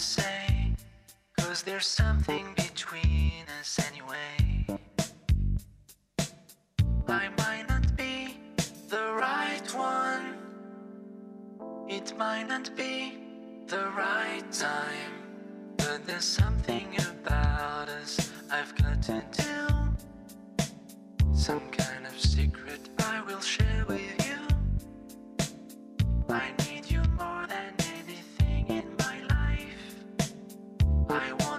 say, 'cause there's something between us anyway. I might not be the right one, it might not be the right time, but there's something about us I've got to do. Some kind of secret I will share with you. I need you more than anything in my life. I want